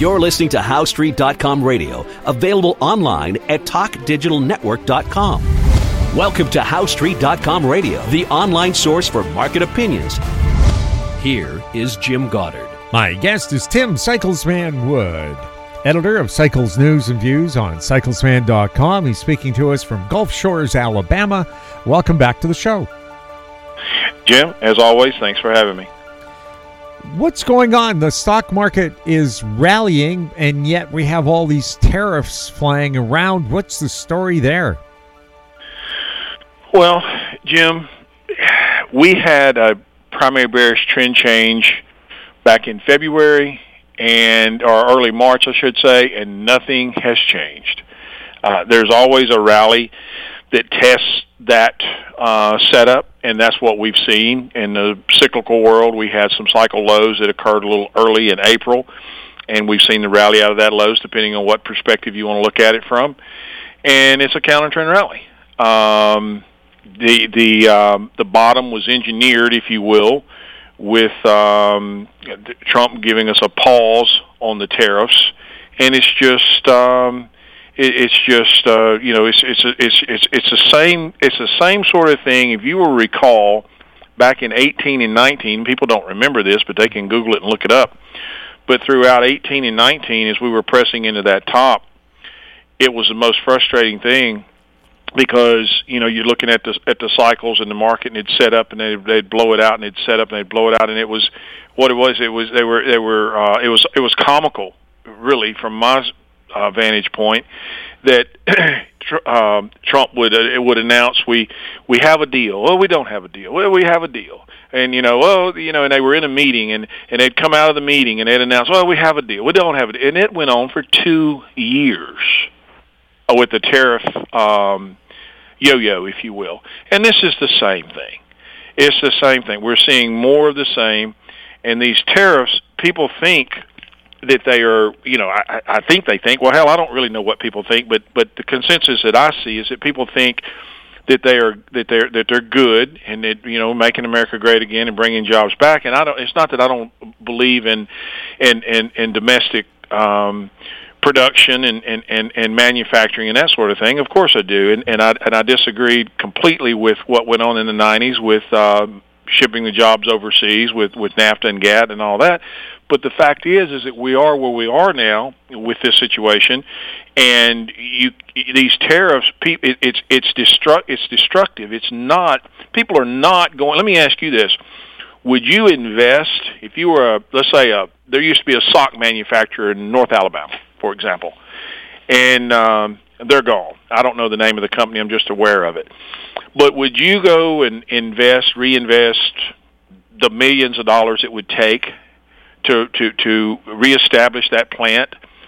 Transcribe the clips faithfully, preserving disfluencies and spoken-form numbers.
You're listening to How Street dot com radio, available online at talk digital network dot com. Welcome to How Street dot com radio, the online source for market opinions. Here is Jim Goddard. My guest is Tim Cyclesman Wood, editor of Cycles News and Views on cyclesman dot com. He's speaking to us from Gulf Shores, Alabama. Welcome back to the show. Jim, as always, thanks for having me. What's going on? The stock market is rallying, and yet we have all these tariffs flying around. What's the story there? Well, Jim, we had a primary bearish trend change back in February, and or early March, I should say, and nothing has changed. Uh, there's always a rally that tests that uh, setup, and that's what we've seen in the cyclical world. We had some cycle lows that occurred a little early in April, and we've seen the rally out of that lows, depending on what perspective you want to look at it from. And it's a counter-trend rally. Um, the the um, the bottom was engineered, if you will, with um, Trump giving us a pause on the tariffs, and it's just. Um, It's just uh, you know it's it's it's it's it's the same it's the same sort of thing. If you will recall, back in eighteen and nineteen, people don't remember this, but they can Google it and look it up. But throughout eighteen and nineteen, as we were pressing into that top, it was the most frustrating thing because you know you're looking at the at the cycles in the market, and it'd set up and they'd, they'd blow it out, and it'd set up and they'd blow it out, and it was what it was. It was they were they were uh, it was it was comical, really, from my Uh, vantage point, that um, Trump would uh, would announce we we have a deal. Well, we don't have a deal. Well, we have a deal, and you know, well, you know, and they were in a meeting, and and they'd come out of the meeting, and they'd announce, well, we have a deal. We don't have a deal, and it went on for two years uh, with the tariff um, yo-yo, if you will. And this is the same thing. It's the same thing. We're seeing more of the same, and these tariffs, people think that they are, you know, I, I think they think, well, hell, I don't really know what people think, but but the consensus that I see is that people think that they are that they're that they're good and that you know making America great again and bringing jobs back. And I don't. It's not that I don't believe in in in, in domestic um, production and, and, and, and manufacturing and that sort of thing. Of course, I do, and and I and I disagreed completely with what went on in the nineties with uh, shipping the jobs overseas with with NAFTA and GATT and all that. But the fact is, is that we are where we are now with this situation, and you these tariffs. It, it's it's destruct it's destructive. It's not. People are not going. Let me ask you this: would you invest if you were a let's say a there used to be a sock manufacturer in North Alabama, for example, and um, they're gone. I don't know the name of the company. I'm just aware of it. But would you go and invest, reinvest the millions of dollars it would take to to to reestablish that plant?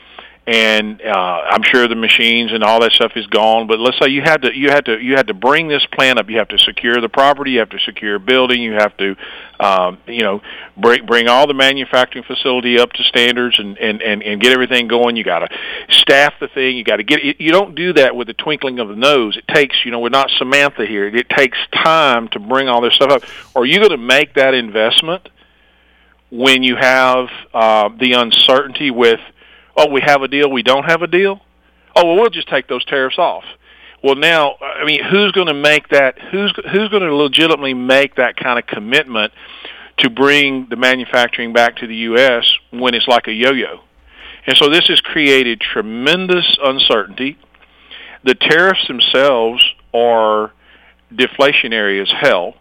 And uh, I'm sure the machines and all that stuff is gone. But let's say you had to you had to you had to bring this plant up. You have to secure the property. You have to secure a building. You have to um, you know bring bring all the manufacturing facility up to standards and, and, and, and get everything going. You got to staff the thing. You got to get it. You don't do that with the twinkling of the nose. It takes you know we're not Samantha here. It takes time to bring all this stuff up. Are you going to make that investment when you have uh, the uncertainty with, oh, we have a deal, we don't have a deal? Oh, well, we'll just take those tariffs off. Well, now, I mean, who's going to make that, who's who's going to legitimately make that kind of commitment to bring the manufacturing back to the U S when it's like a yo-yo? And so this has created tremendous uncertainty. The tariffs themselves are deflationary as hell.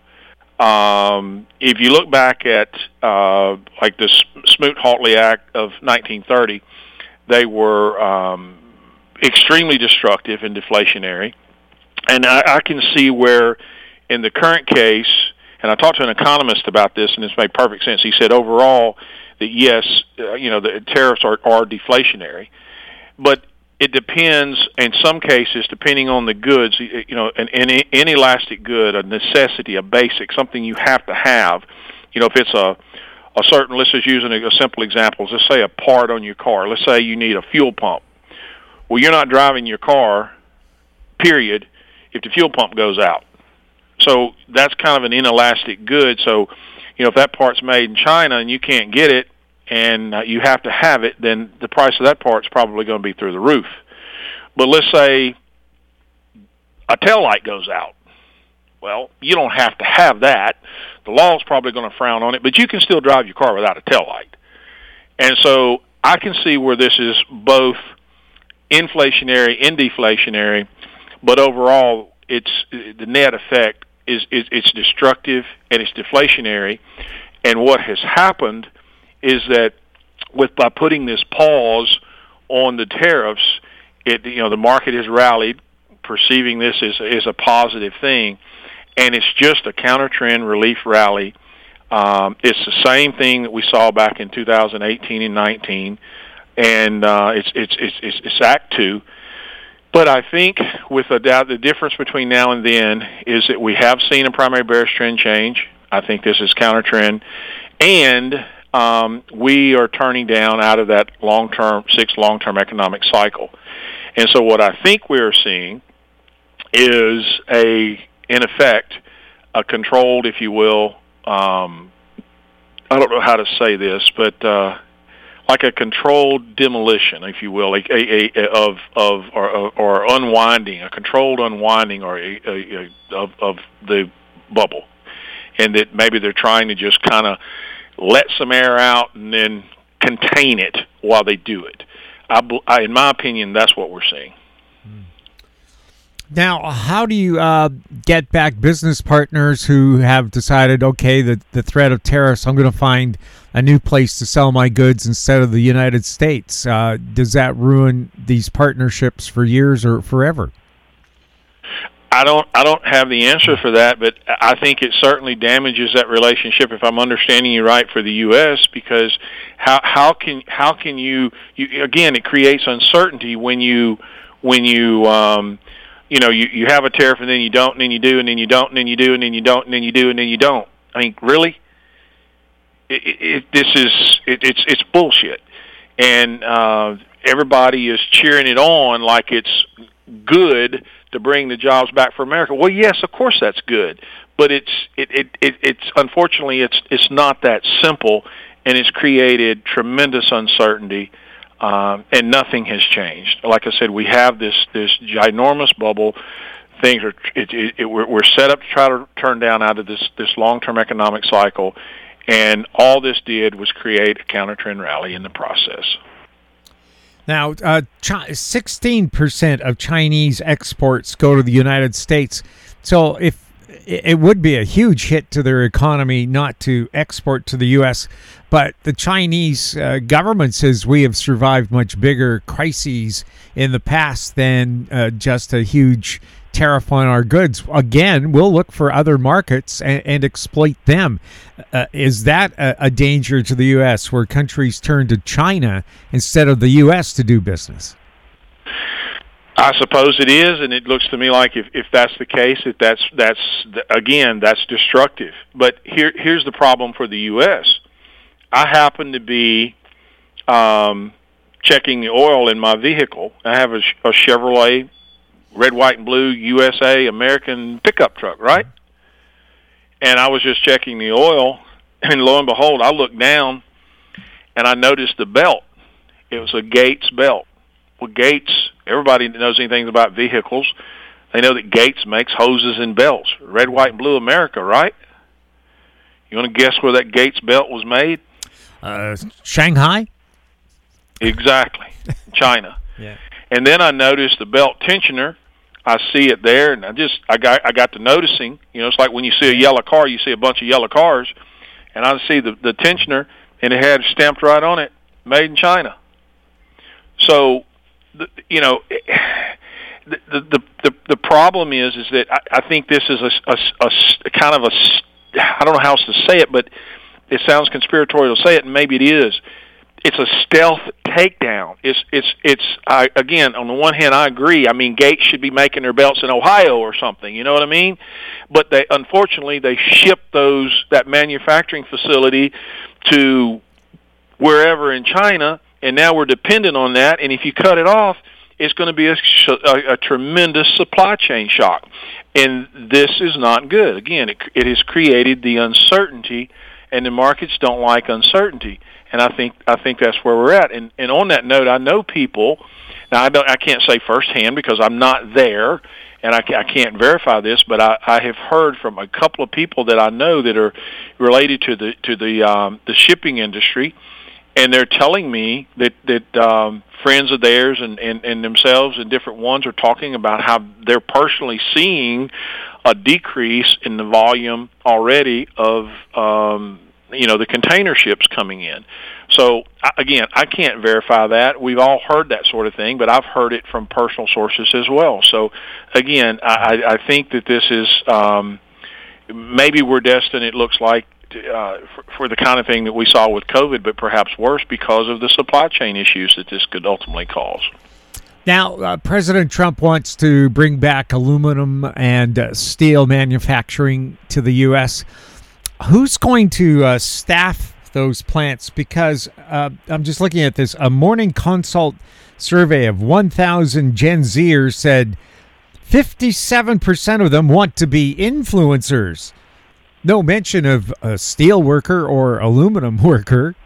Um, if you look back at uh, like the Smoot-Hawley Act of nineteen thirty, they were um, extremely destructive and deflationary. And I, I can see where in the current case, and I talked to an economist about this, and this made perfect sense. He said overall that yes, uh, you know, the tariffs are, are deflationary, but it depends, in some cases, depending on the goods, you know, an, an inelastic good, a necessity, a basic, something you have to have. You know, if it's a, a certain, let's just use an, a simple example. Let's say a part on your car. Let's say you need a fuel pump. Well, you're not driving your car, period, if the fuel pump goes out. So that's kind of an inelastic good. So, you know, if that part's made in China and you can't get it, and uh, you have to have it, then the price of that part's probably going to be through the roof. But let's say a tail light goes out. Well, you don't have to have that. The law is probably going to frown on it, but you can still drive your car without a tail light. And so I can see where this is both inflationary and deflationary, but overall, it's the net effect is, is it's destructive and it's deflationary. And what has happened is that with by putting this pause on the tariffs, it you know the market has rallied, perceiving this as as a positive thing, and it's just a counter trend relief rally. Um, it's the same thing that we saw back in two thousand eighteen and nineteen, and uh, it's, it's it's it's it's Act Two. But I think with a doubt, the difference between now and then is that we have seen a primary bearish trend change. I think this is counter trend, and um, we are turning down out of that long-term six long-term economic cycle. And so what I think we are seeing is a, in effect, a controlled, if you will, um, I don't know how to say this, but uh, like a controlled demolition, if you will, a, a, a, of of or, or unwinding, a controlled unwinding, or a, a, a, of of the bubble, and that maybe they're trying to just kind of let some air out and then contain it while they do it. I, I, in my opinion, that's what we're seeing. Now, how do you uh, get back business partners who have decided, okay, the, the threat of tariffs, I'm going to find a new place to sell my goods instead of the United States? Uh, does that ruin these partnerships for years or forever? I don't I don't have the answer for that, but I think it certainly damages that relationship, if I'm understanding you right, for the U S, because how how can how can you, you again, it creates uncertainty when you when you um, you know you, you have a tariff and then you don't and then you do and then you don't and then you do and then you don't and then you do and then you don't. I mean, really? It, it, it, this is it, it's it's bullshit, and uh, everybody is cheering it on like it's good to bring the jobs back for America. Well, yes, of course that's good, but it's it, it, it it's unfortunately it's it's not that simple, and it's created tremendous uncertainty, um, and nothing has changed. Like I said, we have this this ginormous bubble. Things are it, it, it, we're, we're set up to try to turn down out of this this long-term economic cycle, and all this did was create a counter-trend rally in the process. Now, uh, sixteen percent of Chinese exports go to the United States. So if it would be a huge hit to their economy not to export to the U S, but the Chinese uh, government says we have survived much bigger crises in the past than uh, just a huge tariff on our goods. Again, we'll look for other markets and, and exploit them. Uh, is that a, a danger to the U S where countries turn to China instead of the U S to do business? I suppose it is, and it looks to me like if, if that's the case, that that's that's again that's destructive. But here here's the problem for the U S. I happen to be um, checking the oil in my vehicle. I have a, a Chevrolet red, white, and blue U S A American pickup truck, right? And I was just checking the oil, and lo and behold, I looked down, and I noticed the belt. It was a Gates belt. Well, Gates, everybody that knows anything about vehicles, they know that Gates makes hoses and belts. Red, white, and blue America, right? You want to guess where that Gates belt was made? Uh, Shanghai? Exactly, China. Yeah. And then I noticed the belt tensioner. I see it there, and I just I got I got to noticing. You know, it's like when you see a yellow car, you see a bunch of yellow cars, and I see the the tensioner, and it had stamped right on it, made in China. So, the, you know, the, the the the problem is is that I, I think this is a, a, a, a kind of a I don't know how else to say it, but it sounds conspiratorial to say it, and maybe it is. It's a stealth takedown. It's it's it's I, again, on the one hand, I agree. I mean, Gates should be making their belts in Ohio or something. You know what I mean? But they unfortunately they ship those that manufacturing facility to wherever in China, and now we're dependent on that. And if you cut it off, it's going to be a, a, a tremendous supply chain shock, and this is not good. Again, it, it has created the uncertainty and the markets don't like uncertainty. And I think I think that's where we're at. And and on that note, I know people. Now I don't I can't say firsthand because I'm not there, and I, I can't verify this. But I, I have heard from a couple of people that I know that are related to the to the um, the shipping industry, and they're telling me that that um, friends of theirs and, and, and themselves and different ones are talking about how they're personally seeing a decrease in the volume already of um, you know the container ships coming in. So again, I can't verify that. We've all heard that sort of thing, but I've heard it from personal sources as well. So again, I, I think that this is um, maybe we're destined. It looks like uh, for, for the kind of thing that we saw with COVID, but perhaps worse because of the supply chain issues that this could ultimately cause. Now, uh, President Trump wants to bring back aluminum and uh, steel manufacturing to the U S. Who's going to uh, staff those plants? Because uh, I'm just looking at this. A Morning Consult survey of one thousand Gen Zers said fifty-seven percent of them want to be influencers. No mention of a steel worker or aluminum worker.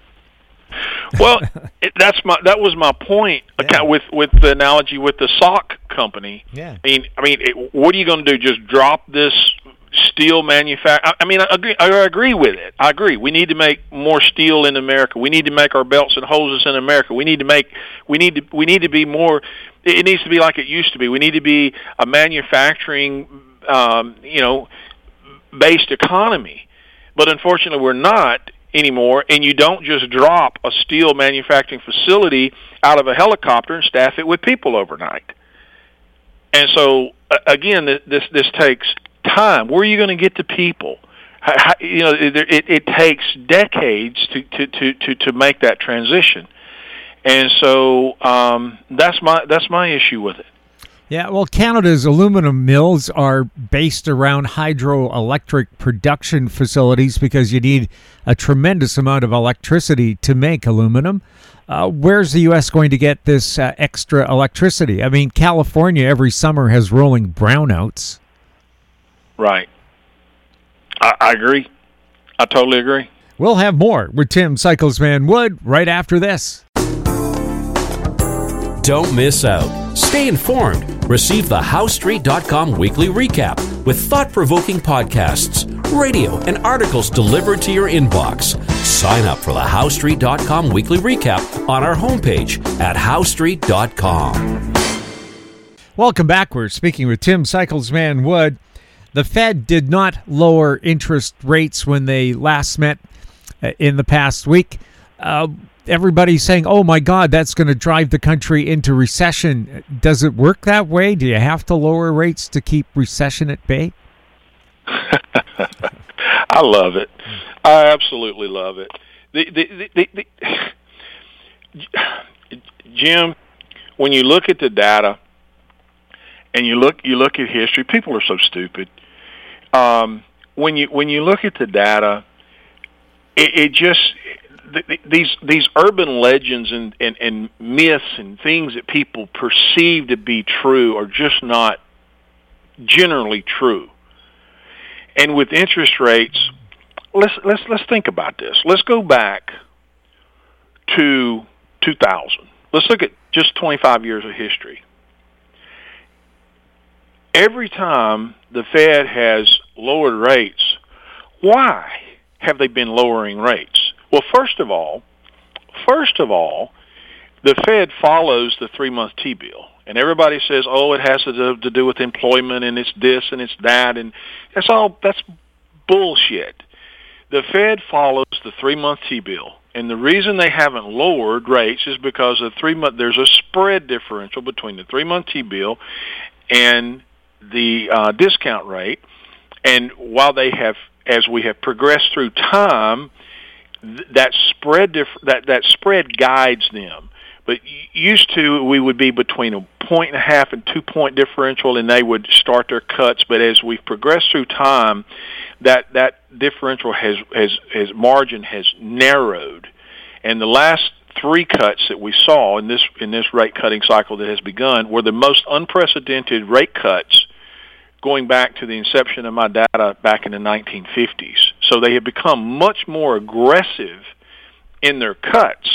Well, it, that's my that was my point. Yeah. With with the analogy with the sock company. Yeah. I mean, I mean, it, what are you going to do? Just drop this steel manufacture? I, I mean, I agree. I agree with it. I agree. We need to make more steel in America. We need to make our belts and hoses in America. We need to make. We need to. We need to be more. It needs to be like it used to be. We need to be a manufacturing, um, you know, based economy. But unfortunately, we're not anymore, and you don't just drop a steel manufacturing facility out of a helicopter and staff it with people overnight. And so, uh, again, this this takes time. Where are you going to get the people? How, you know, it, it, it takes decades to, to, to, to, to make that transition. And so um, that's my that's my issue with it. Yeah, well, Canada's aluminum mills are based around hydroelectric production facilities because you need a tremendous amount of electricity to make aluminum. Uh, where's the U S going to get this uh, extra electricity? I mean, California every summer has rolling brownouts. Right. I, I agree. I totally agree. We'll have more with Tim Cyclesman Wood right after this. Don't miss out. Stay informed. Receive the How Street dot com weekly recap with thought-provoking podcasts, radio, and articles delivered to your inbox. Sign up for the How Street dot com weekly recap on our homepage at How Street dot com. Welcome back. We're speaking with Tim Cyclesman Wood. The Fed did not lower interest rates when they last met uh, in the past week. Uh, everybody's saying, oh, my God, that's going to drive the country into recession. Does it work that way? Do you have to lower rates to keep recession at bay? I love it. I absolutely love it. The, the, the, the, the, Jim, when you look at the data and you look you look at history, people are so stupid. Um, when you when you look at the data, it, it just these these urban legends and, and, and myths and things that people perceive to be true are just not generally true. And with interest rates, let's let's let's think about this. Let's go back to two thousand. Let's look at just twenty-five years of history. Every time the Fed has lowered rates, why have they been lowering rates? Well, first of all, first of all, the Fed follows the three-month T-bill. And everybody says, oh, it has to do, to do with employment, and it's this, and it's that, and that's all, that's bullshit. The Fed follows the three-month T-bill. And the reason they haven't lowered rates is because the three-month, there's a spread differential between the three-month T-bill and the uh, discount rate. And while they have, as we have progressed through time, th- that spread dif- that that spread guides them. But used to, we would be between a point and a half and two point differential, and they would start their cuts. But as we've progressed through time, that that differential has has has margin has narrowed, and the last three cuts that we saw in this in this rate cutting cycle that has begun were the most unprecedented rate cuts going back to the inception of my data back in the nineteen fifties. So they have become much more aggressive in their cuts.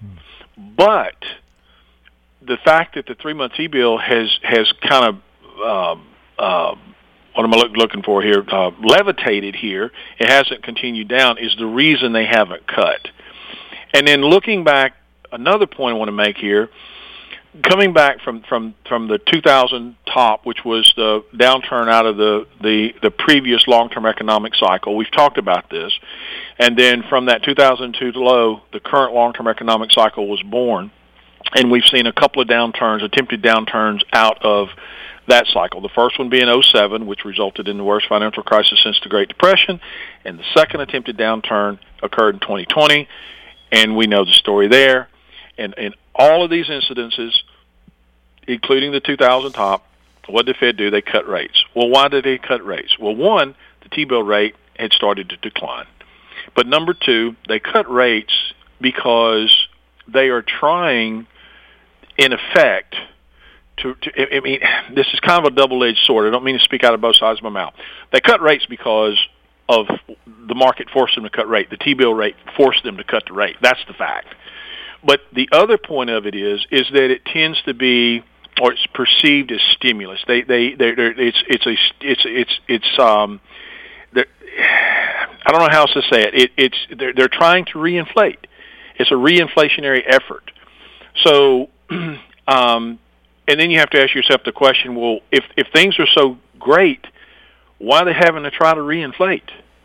But the fact that the three-month T-bill has has kind of um, uh, what am I look, looking for here? Uh, levitated here. It hasn't continued down. Is the reason they haven't cut. And then looking back, another point I want to make here. Coming back from, from, from the two thousand top, which was the downturn out of the, the, the previous long-term economic cycle, we've talked about this, and then from that two thousand two low, the current long-term economic cycle was born, and we've seen a couple of downturns, attempted downturns out of that cycle. The first one being oh seven, which resulted in the worst financial crisis since the Great Depression, and the second attempted downturn occurred in twenty twenty, and we know the story there. And in all of these incidences, including the two thousand top, what did the Fed do? They cut rates. Well, why did they cut rates? Well, one, the T-bill rate had started to decline. But number two, they cut rates because they are trying, in effect, to, to I mean, this is kind of a double-edged sword. I don't mean to speak out of both sides of my mouth. They cut rates because of the market forced them to cut rate. The T-bill rate forced them to cut the rate. That's the fact. But the other point of it is is that it tends to be, or it's perceived as stimulus. They they they it's it's a it's it's it's um, I don't know how else to say it. It it's they're they're trying to reinflate. It's a reinflationary effort. So, um, and then you have to ask yourself the question: well, if if things are so great, why are they having to try to reinflate?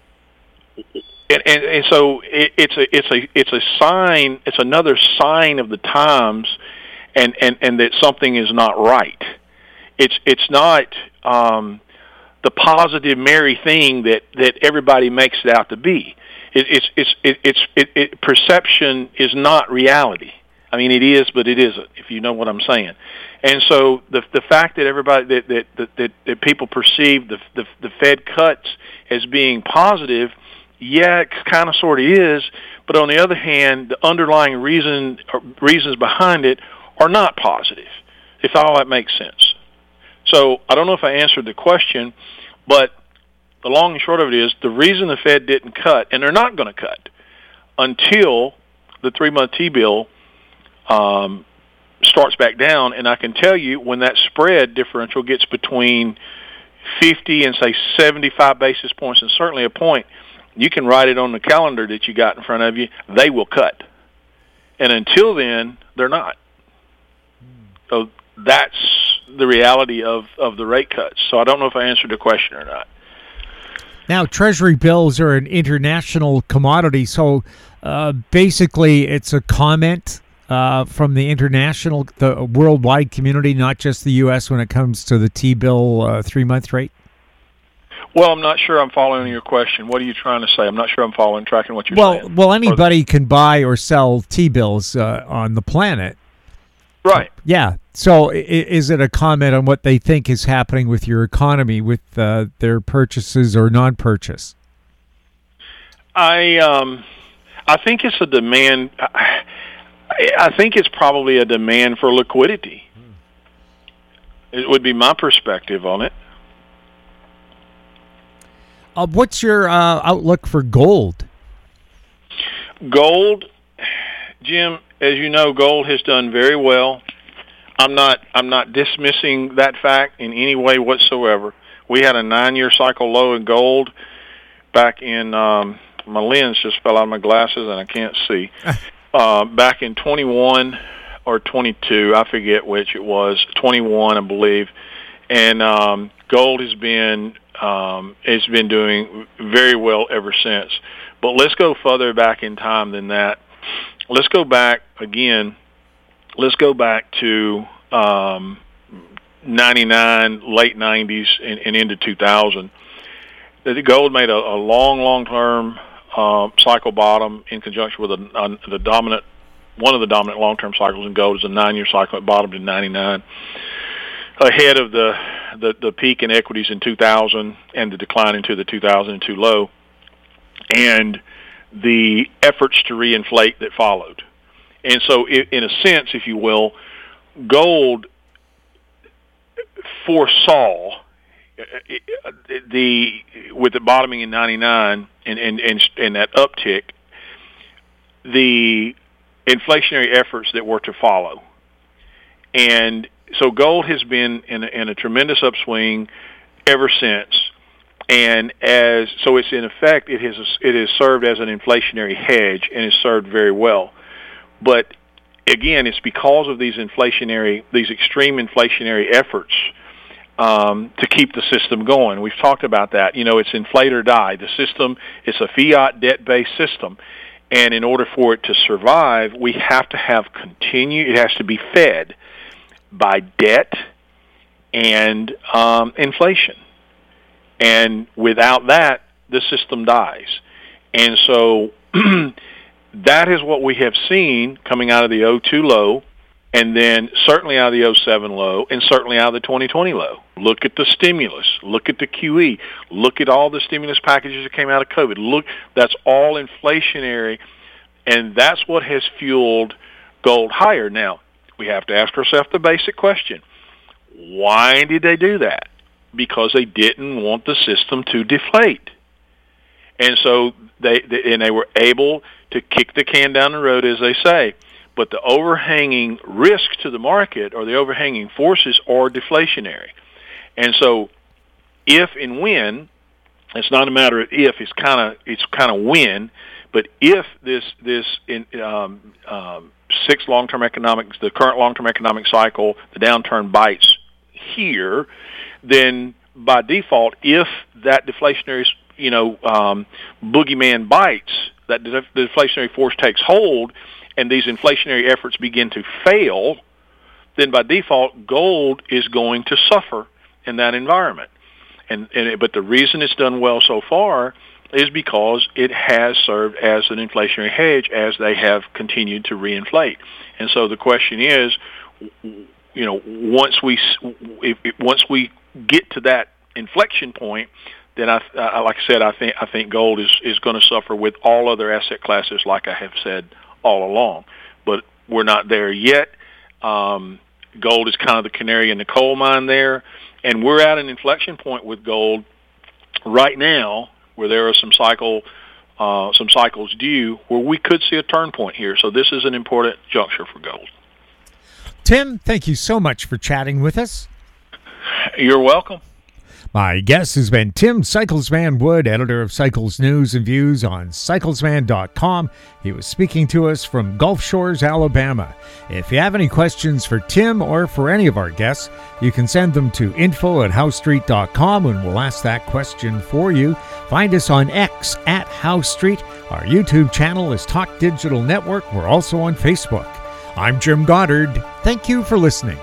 And, and, and so it, it's a it's a it's a sign. It's another sign of the times, and, and, and that something is not right. It's it's not um, the positive, merry thing that, that everybody makes it out to be. It, it's it's it, it's it, it, perception is not reality. I mean, it is, but it isn't. If you know what I'm saying. And so the the fact that everybody that that that, that, that people perceive the, the the Fed cuts as being positive. Yeah, it kind of sort of is, but on the other hand, the underlying reason reasons behind it are not positive, if all that makes sense. So I don't know if I answered the question, but the long and short of it is the reason the Fed didn't cut, and they're not going to cut, until the three-month T-bill um, starts back down, and I can tell you when that spread differential gets between fifty and, say, seventy-five basis points, and certainly a point, you can write it on the calendar that you got in front of you, they will cut. And until then, they're not. So that's the reality of, of the rate cuts. So I don't know if I answered the question or not. Now, Treasury bills are an international commodity, so uh, basically it's a comment uh, from the international, the worldwide community, not just the U S when it comes to the T-bill uh, three-month rate? Well, I'm not sure I'm following your question. What are you trying to say? I'm not sure I'm following, tracking what you're well, saying. Well, anybody can buy or sell T-bills uh, on the planet. Right. Yeah. So I- is it a comment on what they think is happening with your economy, with uh, their purchases or non-purchase? I um, I think it's a demand. I, I think it's probably a demand for liquidity. Hmm. It would be my perspective on it. Uh, what's your uh, outlook for gold? Gold, Jim, as you know, gold has done very well. I'm not I'm not dismissing that fact in any way whatsoever. We had a nine-year cycle low in gold back in, um, my lens just fell out of my glasses and I can't see, uh, back in twenty-one or twenty-two, I forget which it was, twenty-one I believe, and um, gold has been um, it's been doing very well ever since. But let's go further back in time than that. Let's go back again. Let's go back to um, ninety-nine, late nineties, and, and into two thousand. The gold made a, a long, long-term uh, cycle bottom in conjunction with a, a, the dominant, one of the dominant long-term cycles in gold is a nine-year cycle. It bottomed in ninety-nine, ahead of the, the, the peak in equities in two thousand and the decline into the two thousand two low, and the efforts to reinflate that followed. And so, in a sense, if you will, gold foresaw, the with the bottoming in ninety-nine and and and, and that uptick, the inflationary efforts that were to follow, and so gold has been in a, in a tremendous upswing ever since. And as so, it's in effect, it has it has served as an inflationary hedge, and it's served very well. But again, it's because of these inflationary, these extreme inflationary efforts um, to keep the system going. We've talked about that. You know, it's inflate or die. The system, it's a fiat debt-based system, and in order for it to survive, we have to have continue. It has to be fed by debt and um, inflation. And without that, the system dies. And so that is what we have seen coming out of the oh two low, and then certainly out of the oh seven low, and certainly out of the twenty twenty low. Look at the stimulus. Look at the Q E. Look at all the stimulus packages that came out of COVID. Look, that's all inflationary, and that's what has fueled gold higher. Now, we have to ask ourselves the basic question. Why did they do that? Because they didn't want the system to deflate. And so they, they and they were able to kick the can down the road, as they say. But the overhanging risk to the market, or the overhanging forces, are deflationary. And so if and when, it's not a matter of if, it's kind of it's kind of when, but if this this in, um, um, six long-term economics, the current long-term economic cycle, the downturn bites here, then by default, if that deflationary, you know, um, boogeyman bites, that the deflationary force takes hold, and these inflationary efforts begin to fail, then by default, gold is going to suffer in that environment. And, and it, but the reason it's done well so far is because it has served as an inflationary hedge as they have continued to reinflate. And so the question is, you know, once we if, if, once we get to that inflection point, then I, I like I said, I think I think gold is, is going to suffer with all other asset classes, like I have said all along. But we're not there yet. Um, gold is kind of the canary in the coal mine there, and we're at an inflection point with gold right now, where there are some cycle uh, some cycles due, where we could see a turn point here. So this is an important juncture for gold. Tim, thank you so much for chatting with us. You're welcome. My guest has been Tim Cyclesman Wood, editor of Cycles News and Views on cyclesman dot com. He was speaking to us from Gulf Shores, Alabama. If you have any questions for Tim or for any of our guests, you can send them to info at house street dot com, and we'll ask that question for you. Find us on X at House Street. Our YouTube channel is Talk Digital Network. We're also on Facebook. I'm Jim Goddard. Thank you for listening.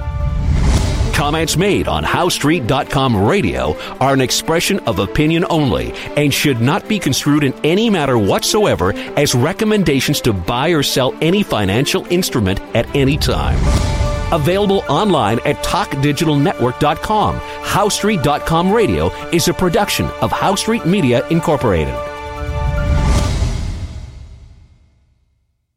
Comments made on house street dot com radio are an expression of opinion only and should not be construed in any matter whatsoever as recommendations to buy or sell any financial instrument at any time. Available online at talk digital network dot com. house street dot com radio is a production of House Street Media Incorporated.